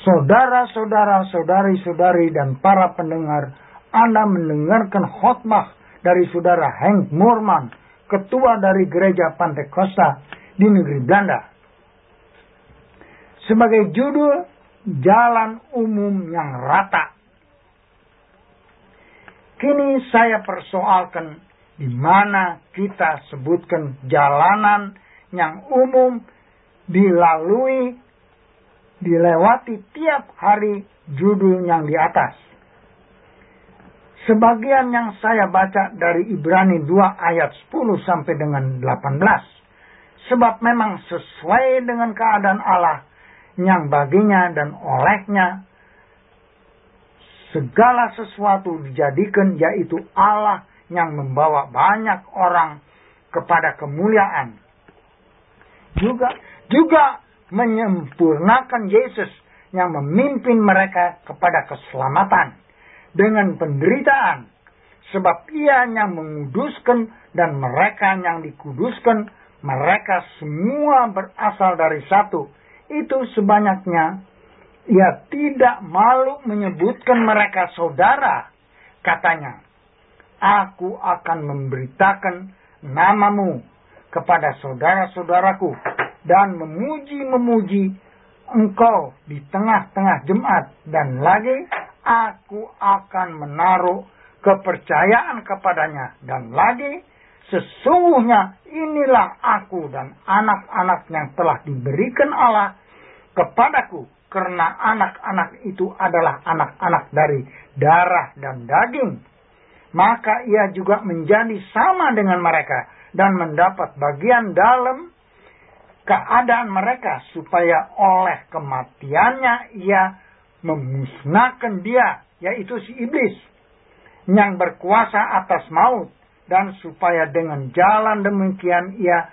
Saudara-saudara, saudari-saudari, dan para pendengar, Anda mendengarkan khotbah dari saudara Henk Moorman, ketua dari gereja Pantekosta di negeri Belanda. Sebagai judul, Jalan Umum yang Rata. Kini saya persoalkan di mana kita sebutkan jalanan yang umum dilewati tiap hari judul yang di atas. Sebagian yang saya baca dari Ibrani 2 ayat 10 sampai dengan 18. Sebab memang sesuai dengan keadaan Allah yang baginya dan olehnya segala sesuatu dijadikan, yaitu Allah yang membawa banyak orang kepada kemuliaan. Juga menyempurnakan Yesus yang memimpin mereka kepada keselamatan dengan penderitaan. Sebab Ia yang menguduskan dan mereka yang dikuduskan, mereka semua berasal dari satu. Itu sebanyaknya Ia tidak malu menyebutkan mereka saudara. Katanya, Aku akan memberitakan namamu kepada saudara-saudaraku dan memuji-memuji engkau di tengah-tengah jemaat. Dan lagi, aku akan menaruh kepercayaan kepadanya. Dan lagi, sesungguhnya inilah aku dan anak-anak yang telah diberikan Allah kepadaku. Karena anak-anak itu adalah anak-anak dari darah dan daging. Maka ia juga menjadi sama dengan mereka dan mendapat bagian dalam keadaan mereka, supaya oleh kematiannya ia memusnahkan dia, yaitu si iblis, yang berkuasa atas maut, dan supaya dengan jalan demikian ia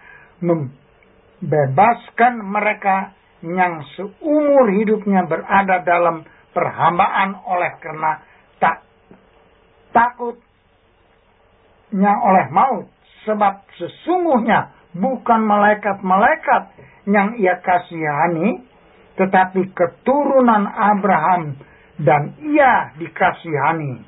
membebaskan mereka yang seumur hidupnya berada dalam perhambaan oleh karena takutnya oleh maut. Sebab sesungguhnya bukan malaikat-malaikat yang ia kasihani, tetapi keturunan Abraham, dan ia dikasihani.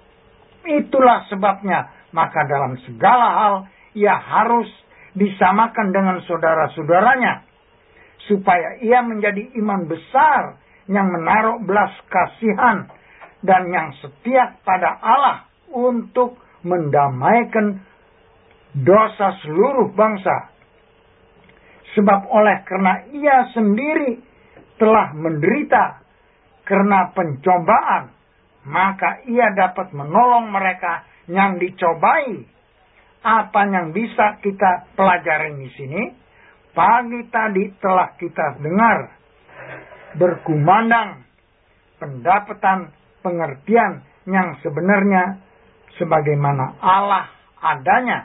Itulah sebabnya, maka dalam segala hal ia harus disamakan dengan saudara-saudaranya, supaya ia menjadi imam besar yang menaruh belas kasihan dan yang setia pada Allah untuk mendamaikan dosa seluruh bangsa. Sebab oleh karena ia sendiri telah menderita karena pencobaan, maka ia dapat menolong mereka yang dicobai. Apa yang bisa kita pelajari di sini? Pagi tadi telah kita dengar berkumandang pendapatan pengertian yang sebenarnya sebagaimana Allah adanya.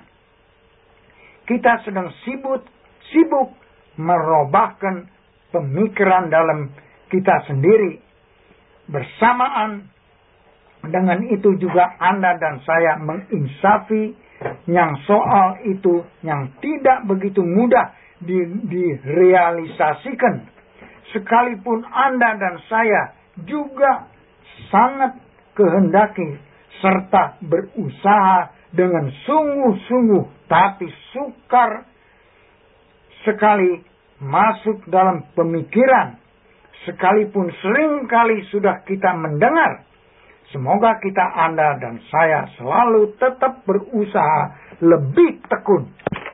Kita sedang sibuk merubahkan pemikiran dalam kita sendiri. Bersamaan dengan itu juga Anda dan saya menginsafi yang soal itu yang tidak begitu mudah direalisasikan. Sekalipun Anda dan saya juga sangat kehendaki serta berusaha dengan sungguh-sungguh, tapi sukar sekali masuk dalam pemikiran. Sekalipun seringkali sudah kita mendengar. Semoga kita, Anda dan saya selalu tetap berusaha lebih tekun.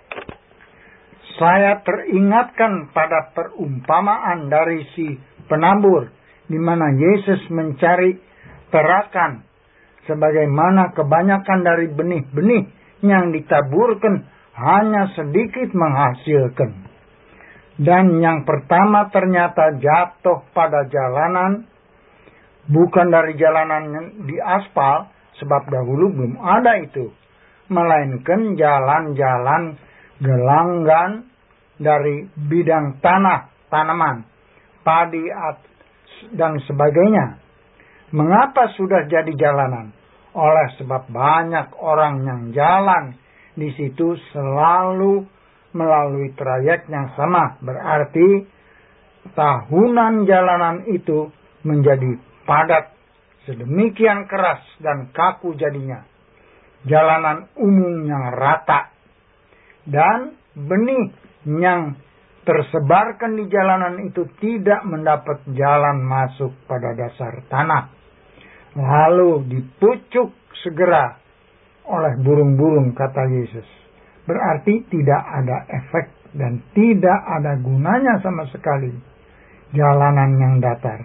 Saya teringatkan pada perumpamaan dari si penabur, di mana Yesus mencari terakan, sebagaimana kebanyakan dari benih-benih yang ditaburkan hanya sedikit menghasilkan. Dan yang pertama ternyata jatuh pada jalanan, bukan dari jalanan di aspal, sebab dahulu belum ada itu, melainkan jalan-jalan gelanggang dari bidang tanah, tanaman, padi dan sebagainya. Mengapa sudah jadi jalanan? Oleh sebab banyak orang yang jalan di situ selalu melalui trayek yang sama. Berarti tahunan jalanan itu menjadi padat, sedemikian keras dan kaku jadinya. Jalanan umum yang rata dan benih yang tersebarkan di jalanan itu tidak mendapat jalan masuk pada dasar tanah, lalu dipucuk segera oleh burung-burung, kata Yesus. Berarti tidak ada efek dan tidak ada gunanya sama sekali jalanan yang datar.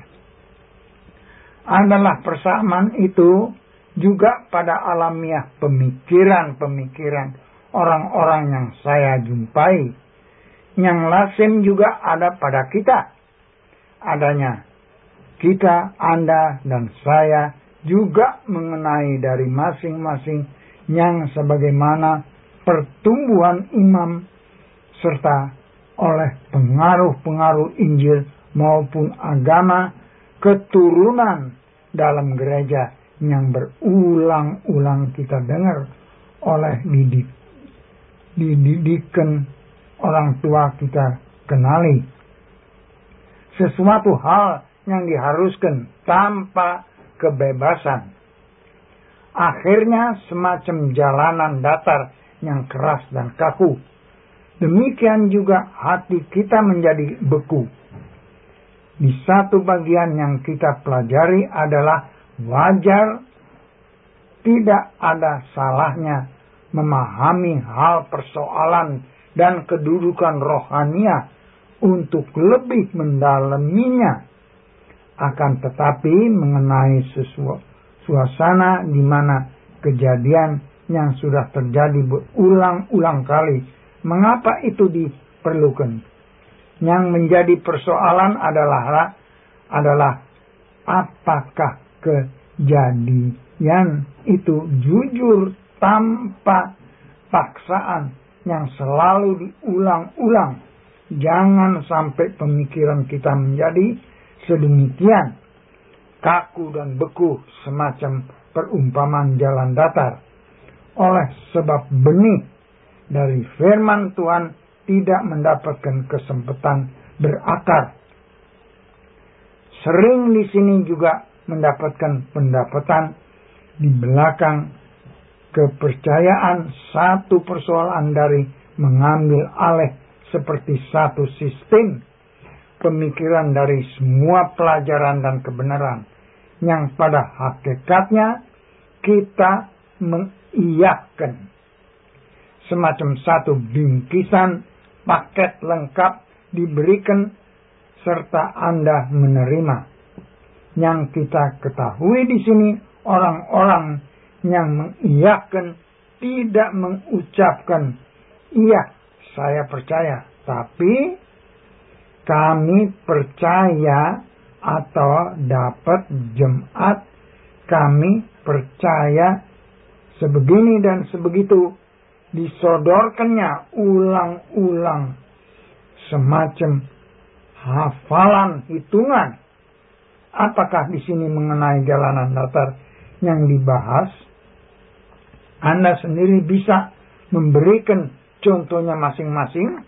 Adalah persamaan itu juga pada alamiah pemikiran-pemikiran orang-orang yang saya jumpai. Yang lazim juga ada pada kita. Adanya kita, Anda, dan saya juga mengenai dari masing-masing yang sebagaimana pertumbuhan iman serta oleh pengaruh-pengaruh Injil maupun agama keturunan dalam gereja yang berulang-ulang kita dengar oleh didikan orang tua kita kenali. Sesuatu hal yang diharuskan tanpa kebebasan. Akhirnya semacam jalanan datar yang keras dan kaku. Demikian juga hati kita menjadi beku. Di satu bagian yang kita pelajari adalah wajar, tidak ada salahnya memahami hal persoalan dan kedudukan rohania untuk lebih mendalaminya. Akan tetapi mengenai suasana di mana kejadian yang sudah terjadi berulang-ulang kali, mengapa itu diperlukan? Yang menjadi persoalan adalah apakah kejadian itu jujur tanpa paksaan yang selalu diulang-ulang. Jangan sampai pemikiran kita menjadi sedemikian kaku dan beku semacam perumpamaan jalan datar. Oleh sebab benih dari firman Tuhan tidak mendapatkan kesempatan berakar. Sering di sini juga mendapatkan pendapatan di belakang kepercayaan satu persoalan dari mengambil alih seperti satu sistem pemikiran dari semua pelajaran dan kebenaran yang pada hakikatnya kita mengiyakan. Semacam satu bingkisan paket lengkap diberikan serta Anda menerima. Yang kita ketahui di sini, orang-orang yang mengiyakan tidak mengucapkan iya saya percaya, tapi kami percaya atau dapat jemaat, kami percaya sebegini dan sebegitu, disodorkannya ulang-ulang semacam hafalan hitungan. Apakah di sini mengenai jalanan datar yang dibahas? Anda sendiri bisa memberikan contohnya masing-masing.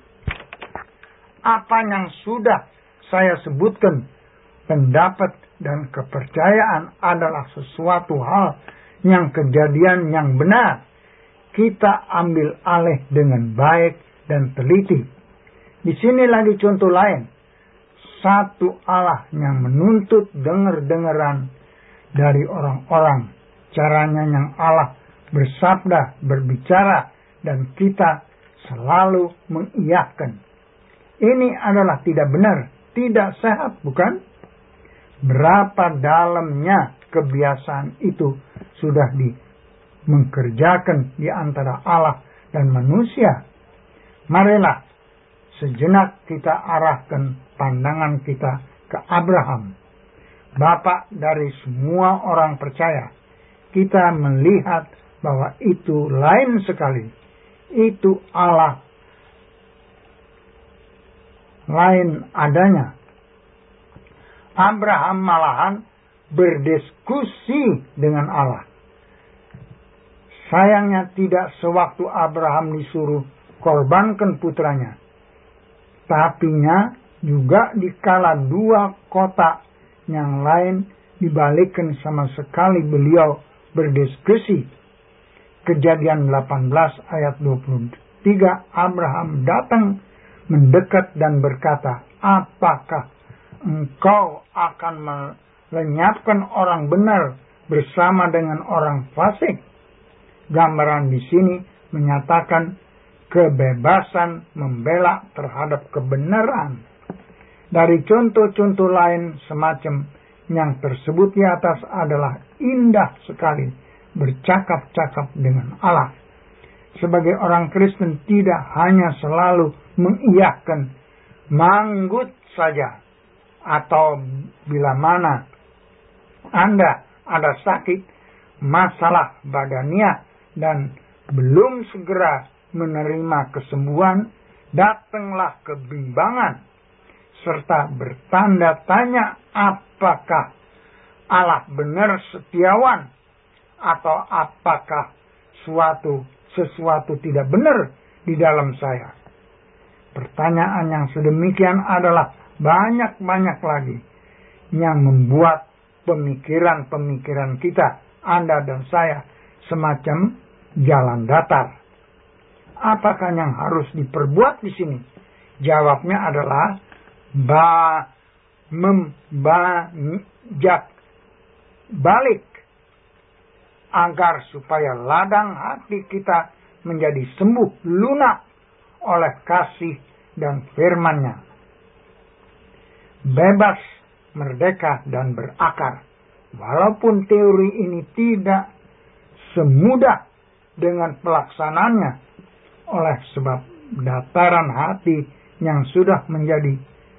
Apa yang sudah saya sebutkan, pendapat dan kepercayaan adalah sesuatu hal yang kejadian yang benar. Kita ambil alih dengan baik dan teliti. Di sini lagi contoh lain. Satu Allah yang menuntut dengar-dengaran dari orang-orang. Caranya yang Allah bersabda, berbicara, dan kita selalu mengiyakan. Ini adalah tidak benar, tidak sehat, bukan? Berapa dalamnya kebiasaan itu sudah mengerjakan di antara Allah dan manusia. Marilah sejenak kita arahkan pandangan kita ke Abraham, bapak dari semua orang percaya. Kita melihat bahwa itu lain sekali. Itu Allah lain adanya. Abraham malahan berdiskusi dengan Allah. Sayangnya tidak sewaktu Abraham disuruh korbankan putranya. Tapinya juga dikala dua kota yang lain dibalikkan sama sekali beliau berdiskusi. Kejadian 18 ayat 23, Abraham datang mendekat dan berkata, apakah engkau akan melenyapkan orang benar bersama dengan orang fasik? Gambaran di sini menyatakan kebebasan membela terhadap kebenaran. Dari contoh-contoh lain semacam yang tersebut di atas adalah indah sekali bercakap-cakap dengan Allah. Sebagai orang Kristen tidak hanya selalu mengiyakan manggut saja, atau bila mana Anda ada sakit, masalah badania dan belum segera menerima kesembuhan, datanglah kebimbangan serta bertanda tanya apakah Allah benar setiawan atau apakah sesuatu tidak benar di dalam saya. Pertanyaan yang sedemikian adalah banyak-banyak lagi yang membuat pemikiran-pemikiran kita, Anda dan saya, semacam jalan datar. Apakah yang harus diperbuat di sini? Jawabnya adalah membajak balik agar supaya ladang hati kita menjadi sembuh lunak oleh kasih dan firman-Nya. Bebas, merdeka, dan berakar. Walaupun teori ini tidak semudah dengan pelaksanaannya, oleh sebab dataran hati yang sudah menjadi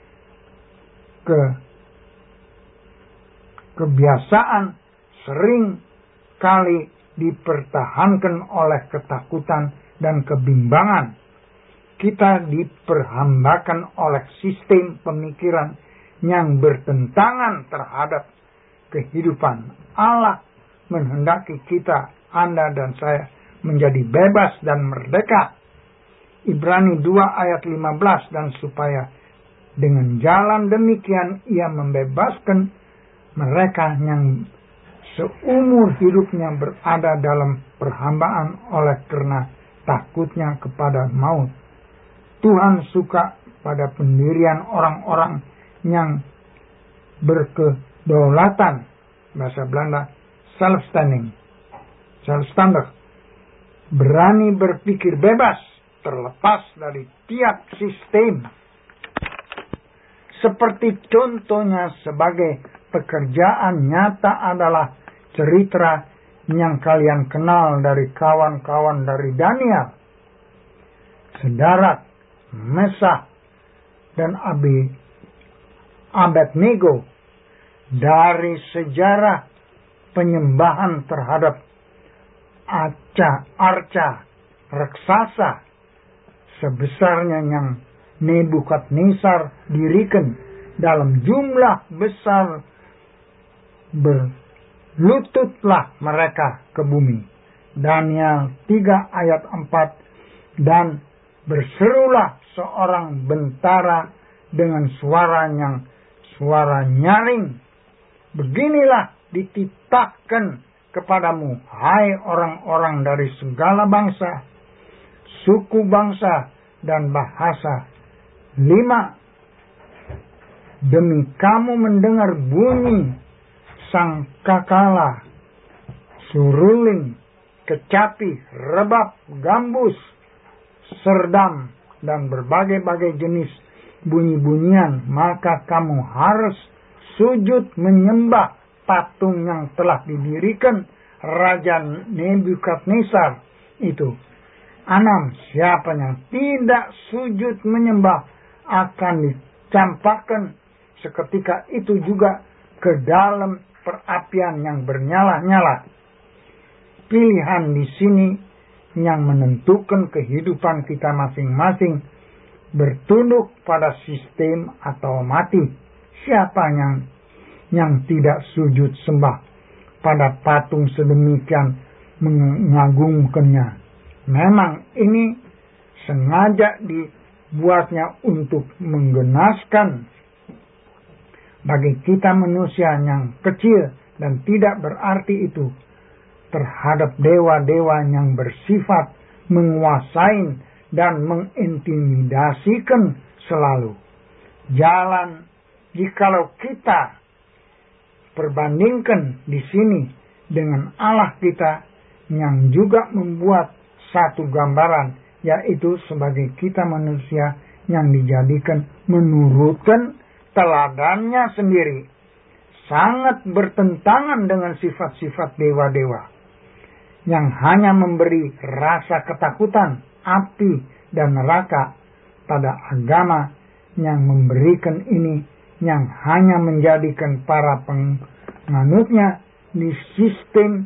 kebiasaan sering kali dipertahankan oleh ketakutan dan kebimbangan. Kita diperhambakan oleh sistem pemikiran yang bertentangan terhadap kehidupan. Allah menghendaki kita, Anda dan saya, menjadi bebas dan merdeka. Ibrani 2 ayat 15, dan supaya dengan jalan demikian ia membebaskan mereka yang seumur hidupnya berada dalam perhambaan oleh karena takutnya kepada maut. Tuhan suka pada pendirian orang-orang yang berkedaulatan, bahasa Belanda self-standing, berani berpikir bebas, terlepas dari tiap sistem. Seperti contohnya sebagai pekerjaan nyata adalah cerita yang kalian kenal dari kawan-kawan dari Daniel, Sedrak, Mesah, dan Abednego. Dari sejarah penyembahan terhadap arca raksasa sebesarnya yang Nebukadnezar dirikan dalam jumlah besar, berlututlah mereka ke bumi. Daniel 3 ayat 4, dan berserulah seorang bentara dengan suara nyaring, beginilah dititahkan kepadamu, hai orang-orang dari segala bangsa, suku bangsa, dan bahasa. 5. Demi kamu mendengar bunyi sangkakala, suruling, kecapi, rebab, gambus, serdam, dan berbagai-bagai jenis bunyi-bunyian, maka kamu harus sujud menyembah patung yang telah didirikan Raja Nebukadnezar itu. 6. Siapa yang tidak sujud menyembah akan dicampakkan seketika itu juga ke dalam perapian yang bernyala-nyala. Pilihan di sini yang menentukan kehidupan kita masing-masing, bertunduk pada sistem atau mati. Siapa yang tidak sujud sembah pada patung sedemikian mengagungkannya? Memang ini sengaja dibuatnya untuk menggenaskan bagi kita manusia yang kecil dan tidak berarti itu terhadap dewa-dewa yang bersifat menguasai dan mengintimidasikan selalu. Jalan, jikalau kita perbandingkan di sini dengan Allah kita yang juga membuat satu gambaran, yaitu sebagai kita manusia yang dijadikan menurutkan teladannya sendiri, sangat bertentangan dengan sifat-sifat dewa-dewa yang hanya memberi rasa ketakutan, api, dan neraka pada agama yang memberikan ini, yang hanya menjadikan para penganutnya di sistem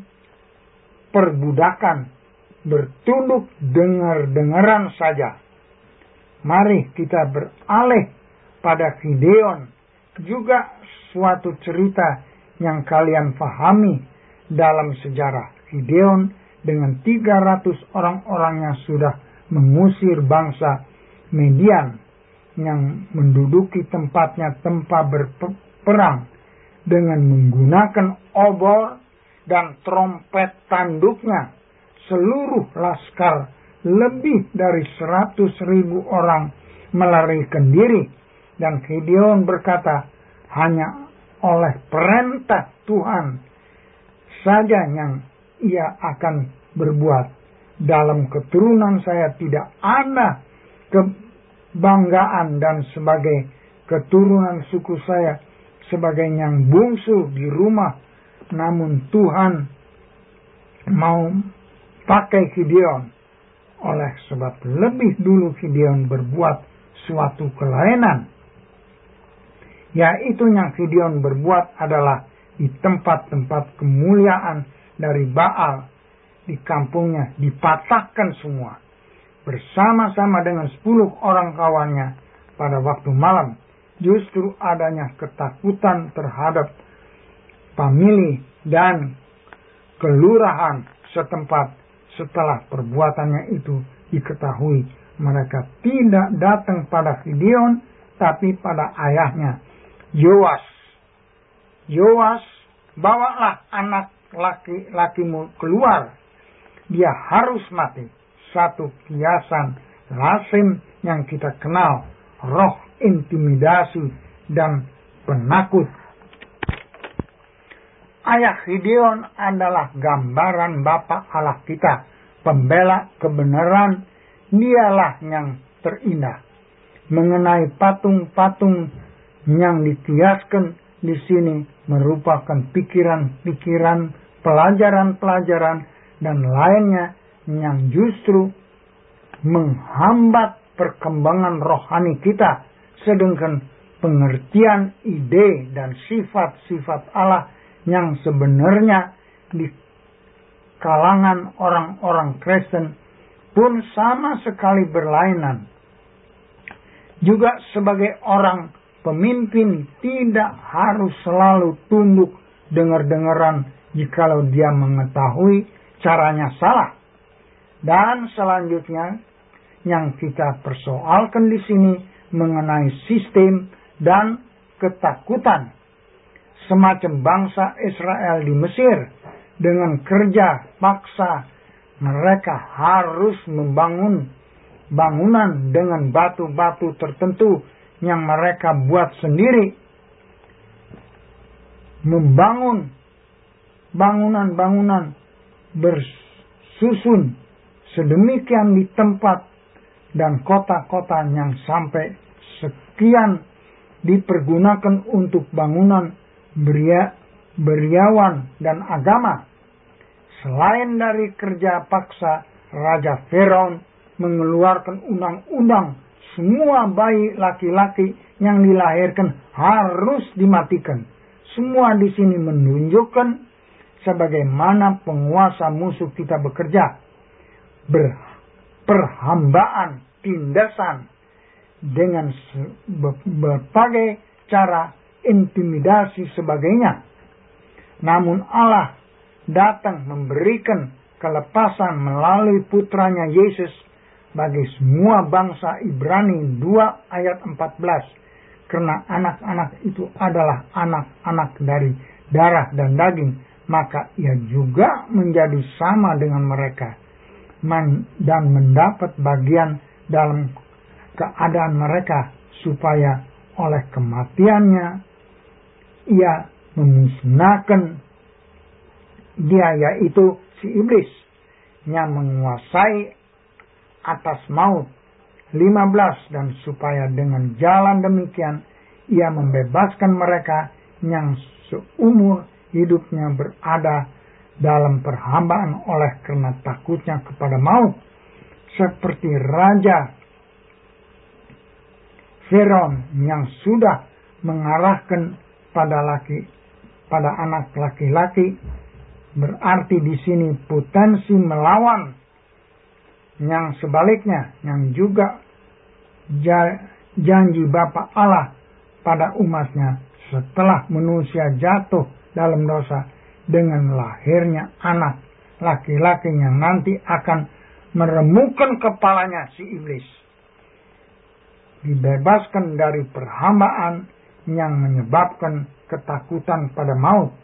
perbudakan, bertunduk dengar-dengaran saja. Mari kita beralih pada Gideon, juga suatu cerita yang kalian pahami dalam sejarah. Gideon dengan 300 orang-orang yang sudah mengusir bangsa Median yang menduduki tempatnya tempat berperang dengan menggunakan obor dan trompet tanduknya. Seluruh laskar lebih dari 100.000 orang melarikan diri, dan Gideon berkata, hanya oleh perintah Tuhan saja yang ia akan berbuat. Dalam keturunan saya tidak ada kebanggaan, dan sebagai keturunan suku saya sebagai yang bungsu di rumah, namun Tuhan mau pakai Gideon. Oleh sebab lebih dulu Gideon berbuat suatu kelainan, yaitu yang Gideon berbuat adalah di tempat-tempat kemuliaan dari Baal di kampungnya dipatahkan semua bersama-sama dengan 10 orang kawannya pada waktu malam. Justru adanya ketakutan terhadap famili dan kelurahan setempat setelah perbuatannya itu diketahui. Mereka tidak datang pada Gideon, tapi pada ayahnya Yoas. Yoas, bawalah anak laki-lakimu keluar, dia harus mati. Satu kiasan lazim yang kita kenal, roh intimidasi dan penakut. Ayah Gideon adalah gambaran Bapa Allah kita, pembela kebenaran. Dialah yang terindah. Mengenai patung-patung yang dikiaskan di sini merupakan pikiran-pikiran, pelajaran-pelajaran dan lainnya yang justru menghambat perkembangan rohani kita, sedangkan pengertian ide dan sifat-sifat Allah yang sebenarnya di kalangan orang-orang Kristen pun sama sekali berlainan. Juga sebagai orang pemimpin tidak harus selalu tunduk dengar-dengaran jikalau dia mengetahui caranya salah. Dan selanjutnya yang kita persoalkan di sini mengenai sistem dan ketakutan semacam bangsa Israel di Mesir. Dengan kerja paksa mereka harus membangun bangunan dengan batu-batu tertentu yang mereka buat sendiri. Membangun bangunan-bangunan bersusun sedemikian di tempat dan kota-kota yang sampai sekian dipergunakan untuk bangunan beriawan dan agama. Selain dari kerja paksa, Raja Firaun mengeluarkan undang-undang semua bayi laki-laki yang dilahirkan harus dimatikan. Semua di sini menunjukkan sebagaimana penguasa musuh kita bekerja. Perhambaan, tindasan dengan berbagai cara, intimidasi sebagainya. Namun Allah datang memberikan kelepasan melalui putranya Yesus bagi semua bangsa. Ibrani 2 ayat 14. karena anak-anak itu adalah anak-anak dari darah dan daging, maka ia juga menjadi sama dengan mereka dan mendapat bagian dalam keadaan mereka, supaya oleh kematiannya ia memusnahkan dia, yaitu si iblis yang menguasai atas maut. 15, dan supaya dengan jalan demikian ia membebaskan mereka yang seumur hidupnya berada dalam perhambaan oleh karena takutnya kepada maut, seperti Raja Firaun yang sudah mengarahkan pada anak laki-laki. Berarti di sini potensi melawan yang sebaliknya, yang juga janji Bapa Allah pada umatnya setelah manusia jatuh dalam dosa dengan lahirnya anak laki-laki yang nanti akan meremukkan kepalanya si iblis, dibebaskan dari perhambaan yang menyebabkan ketakutan pada maut.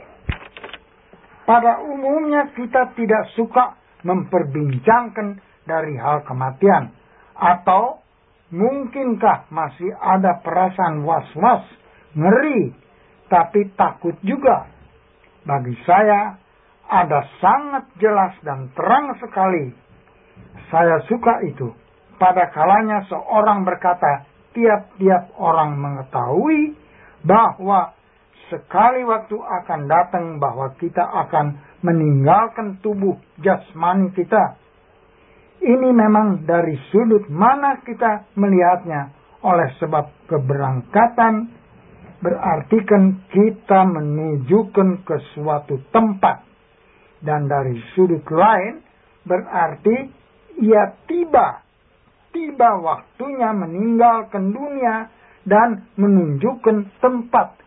Pada umumnya kita tidak suka memperbincangkan dari hal kematian, atau mungkinkah masih ada perasaan was-was, ngeri, tapi takut juga. Bagi saya ada sangat jelas dan terang sekali. Saya suka itu. Pada kalanya seorang berkata, tiap-tiap orang mengetahui bahwa sekali waktu akan datang bahwa kita akan meninggalkan tubuh jasmani kita. Ini memang dari sudut mana kita melihatnya. Oleh sebab keberangkatan berarti kan kita menujukan ke suatu tempat. Dan dari sudut lain berarti ia tiba waktunya meninggalkan dunia dan menunjukkan tempat.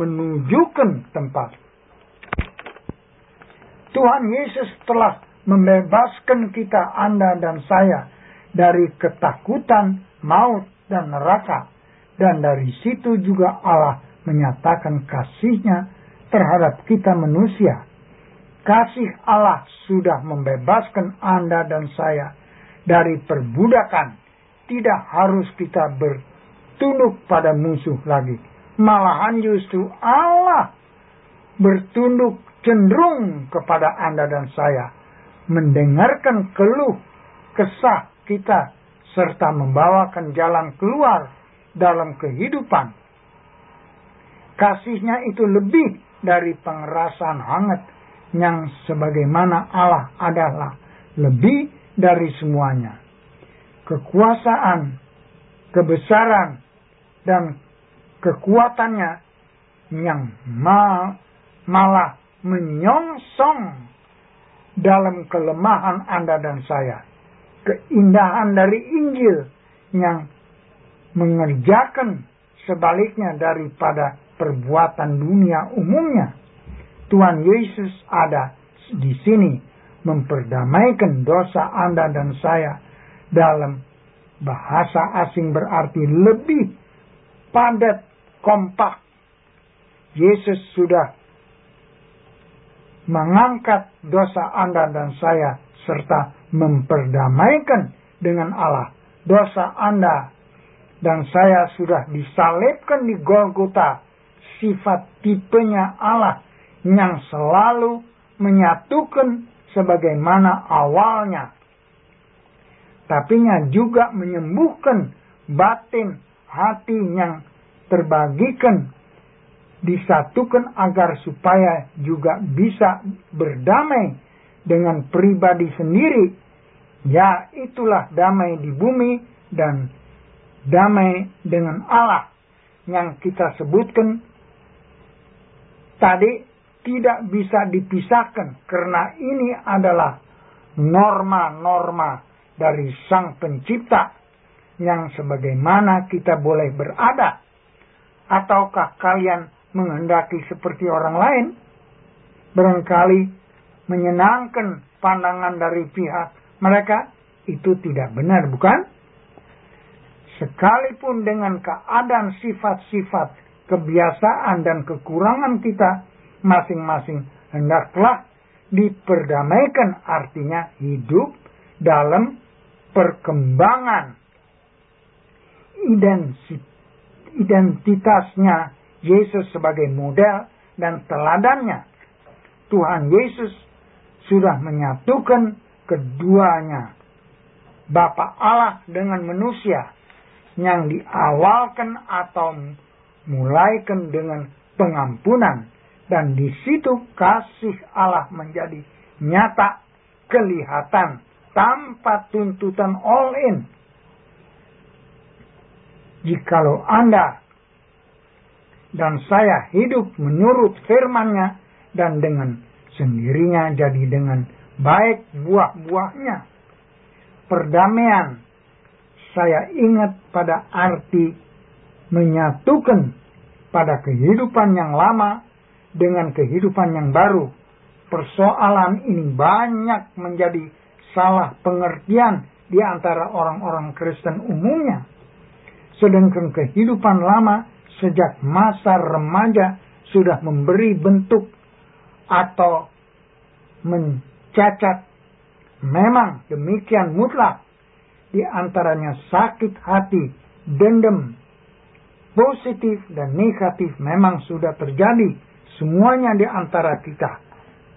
Tuhan Yesus telah membebaskan kita, Anda dan saya, dari ketakutan maut dan neraka. Dan dari situ juga Allah menyatakan kasih-Nya terhadap kita manusia. Kasih Allah sudah membebaskan Anda dan saya dari perbudakan. Tidak harus kita bertunduk pada musuh lagi. Malahan justru Allah bertunduk cenderung kepada Anda dan saya, mendengarkan keluh kesah kita, serta membawakan jalan keluar dalam kehidupan. Kasih-Nya itu lebih dari pengerasan hangat, yang sebagaimana Allah adalah lebih dari semuanya. Kekuasaan, kebesaran, dan kekuatannya yang malah menyongsong dalam kelemahan Anda dan saya. Keindahan dari Injil yang mengerjakan sebaliknya daripada perbuatan dunia umumnya. Tuhan Yesus ada di sini memperdamaikan dosa Anda dan saya. Dalam bahasa asing berarti lebih padat, kompak. Yesus sudah mengangkat dosa Anda dan saya serta memperdamaikan dengan Allah. Dosa Anda dan saya sudah disalibkan di Golgota. Sifat tipenya Allah yang selalu menyatukan sebagaimana awalnya. Tapinya juga menyembuhkan batin hati yang terbagikan, disatukan agar supaya juga bisa berdamai dengan pribadi sendiri. Ya, itulah damai di bumi dan damai dengan Allah yang kita sebutkan tadi tidak bisa dipisahkan, karena ini adalah norma-norma dari Sang Pencipta yang sebagaimana kita boleh berada. Ataukah kalian menghendaki seperti orang lain? Barangkali menyenangkan pandangan dari pihak mereka, itu tidak benar, bukan? sekalipun dengan keadaan sifat-sifat, kebiasaan dan kekurangan kita masing-masing, hendaklah diperdamaikan, artinya hidup dalam perkembangan identitasnya Yesus sebagai model dan teladannya. Tuhan Yesus sudah menyatukan keduanya, Bapa Allah dengan manusia, yang diawalkan atau mulaikan dengan pengampunan, dan di situ kasih Allah menjadi nyata, kelihatan tanpa tuntutan all in. Jikalau Anda dan saya hidup menurut firman-Nya, dan dengan sendirinya jadi dengan baik buah-buahnya. Perdamaian, saya ingat pada arti menyatukan pada kehidupan yang lama dengan kehidupan yang baru. Persoalan ini banyak menjadi salah pengertian di antara orang-orang Kristen umumnya. Sedangkan kehidupan lama sejak masa remaja sudah memberi bentuk atau mencacat. Memang demikian mutlak. Di antaranya sakit hati, dendam, positif dan negatif memang sudah terjadi semuanya di antara kita.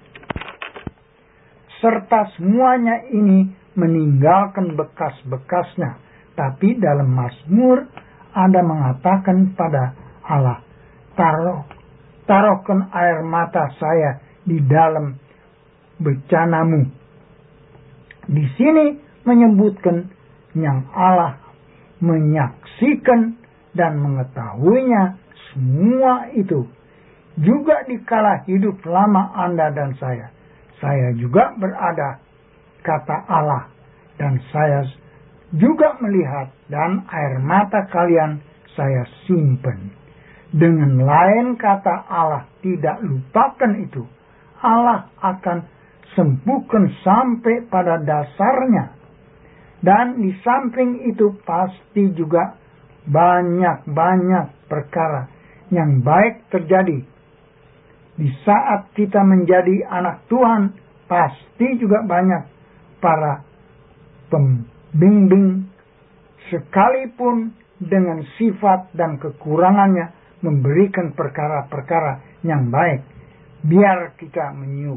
Serta semuanya ini meninggalkan bekas-bekasnya. Tapi dalam Mazmur ada mengatakan pada Allah, taruhkan air mata saya di dalam becanamu. Di sini menyebutkan yang Allah menyaksikan dan mengetahuinya semua itu. Juga di kala hidup lama Anda dan saya juga berada, kata Allah, dan saya juga melihat, dan air mata kalian saya simpen. Dengan lain kata, Allah tidak lupakan itu. Allah akan sembuhkan sampai pada dasarnya. Dan di samping itu pasti juga banyak perkara yang baik terjadi. Di saat kita menjadi anak Tuhan, pasti juga banyak para pembimbing, sekalipun dengan sifat dan kekurangannya memberikan perkara-perkara yang baik. Biar kita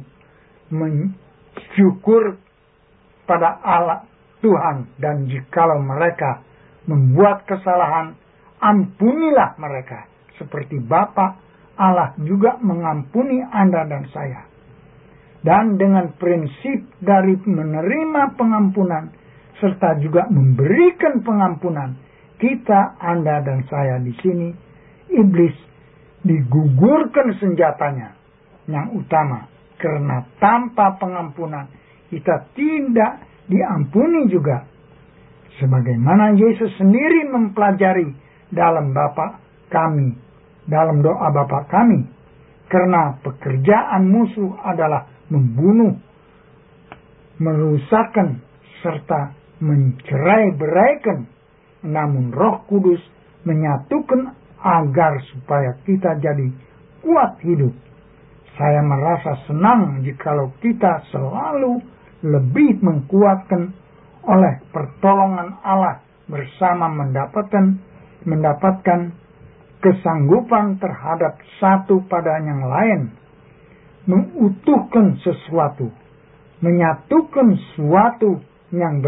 mensyukur pada Allah Tuhan, dan jikalau mereka membuat kesalahan, ampunilah mereka, seperti Bapa Allah juga mengampuni Anda dan saya. Dan dengan prinsip dari menerima pengampunan serta juga memberikan pengampunan, kita, Anda dan saya di sini, iblis digugurkan senjatanya yang utama, karena tanpa pengampunan kita tidak diampuni juga. Sebagaimana Yesus sendiri mempelajari dalam dalam doa Bapa kami, karena pekerjaan musuh adalah membunuh, merusakkan, serta mencerai-beraikan. Namun Roh Kudus menyatukan agar supaya kita jadi kuat hidup. Saya merasa senang jikalau kita selalu lebih mengkuatkan oleh pertolongan Allah bersama mendapatkan kesanggupan terhadap satu pada yang lain, mengutuhkan sesuatu, menyatukan sesuatu yang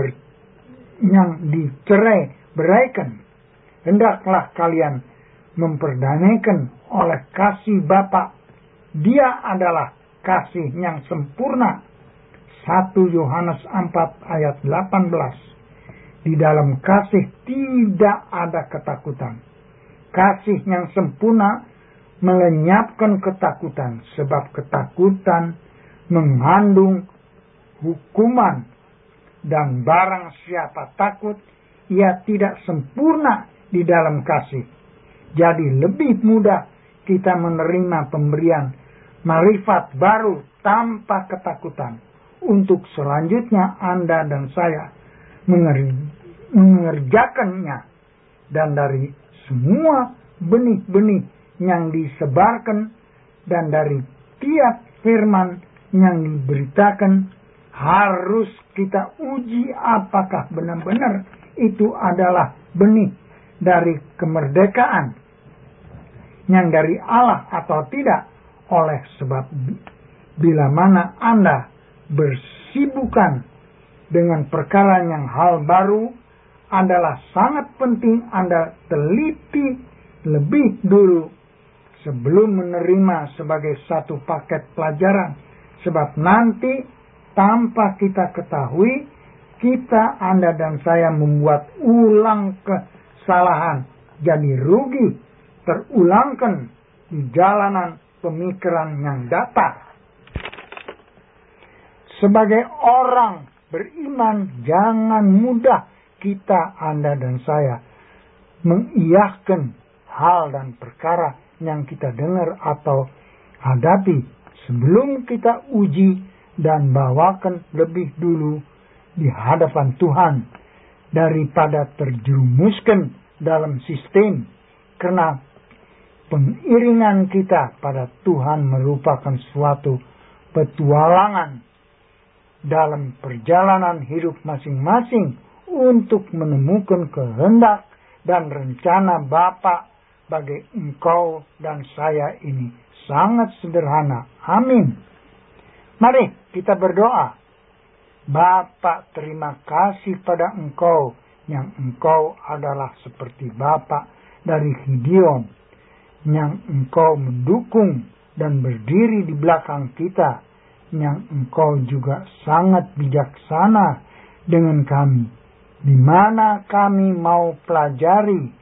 dicerai-beraikan. Hendaklah kalian memperdamaikan oleh kasih Bapa. Dia adalah kasih yang sempurna. 1 Yohanes 4 ayat 18. Di dalam kasih tidak ada ketakutan. Kasih yang sempurna melenyapkan ketakutan, sebab ketakutan mengandung hukuman, dan barang siapa takut, ia tidak sempurna di dalam kasih. Jadi lebih mudah kita menerima pemberian marifat baru tanpa ketakutan. Untuk selanjutnya Anda dan saya mengerjakannya dan dari semua benih-benih yang disebarkan dan dari tiap firman yang diberitakan, harus kita uji apakah benar-benar itu adalah benih dari kemerdekaan yang dari Allah atau tidak. Oleh sebab bila mana Anda bersibukan dengan perkara yang hal baru, adalah sangat penting Anda teliti lebih dulu sebelum menerima sebagai satu paket pelajaran. Sebab nanti tanpa kita ketahui, kita, Anda dan saya membuat ulang kesalahan. Jadi rugi, terulangkan di jalanan pemikiran yang datar. Sebagai orang beriman, jangan mudah kita, Anda dan saya, mengiyahkan hal dan perkara yang kita dengar atau hadapi sebelum kita uji dan bawakan lebih dulu di hadapan Tuhan, daripada terjerumuskan dalam sistem. Karena pengiringan kita pada Tuhan merupakan suatu petualangan dalam perjalanan hidup masing-masing untuk menemukan kehendak dan rencana Bapa bagi engkau dan saya ini sangat sederhana. Amin. Mari kita berdoa. Bapa, terima kasih pada engkau yang engkau adalah seperti Bapa dari Gideon, yang engkau mendukung dan berdiri di belakang kita, yang engkau juga sangat bijaksana dengan kami, di mana kami mau pelajari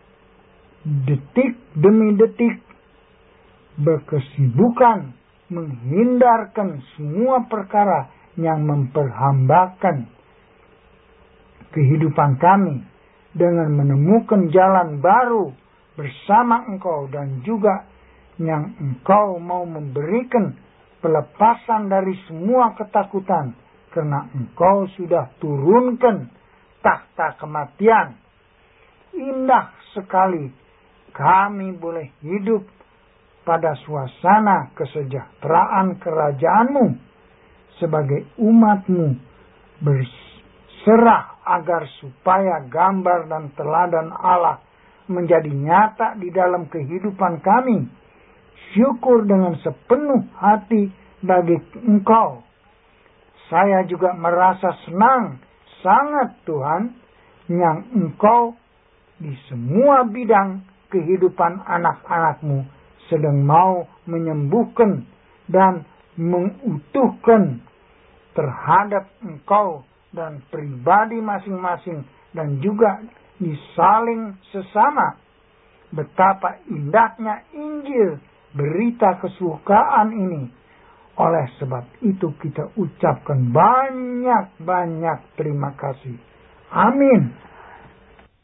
detik demi detik, berkesibukan menghindarkan semua perkara yang memperhambakan kehidupan kami, dengan menemukan jalan baru bersama engkau, dan juga yang engkau mau memberikan pelepasan dari semua ketakutan, karena engkau sudah turunkan takhta kematian. Indah sekali kami boleh hidup pada suasana kesejahteraan kerajaan-Mu sebagai umat-Mu, berserah agar supaya gambar dan teladan Allah menjadi nyata di dalam kehidupan kami. Syukur dengan sepenuh hati bagi engkau. Saya juga merasa senang sangat Tuhan, yang engkau di semua bidang kehidupan anak-anak-Mu sedang mau menyembuhkan dan mengutuhkan terhadap engkau dan pribadi masing-masing, dan juga disaling sesama. Betapa indahnya Injil, berita kesukaan ini. Oleh sebab itu kita ucapkan banyak-banyak terima kasih. Amin.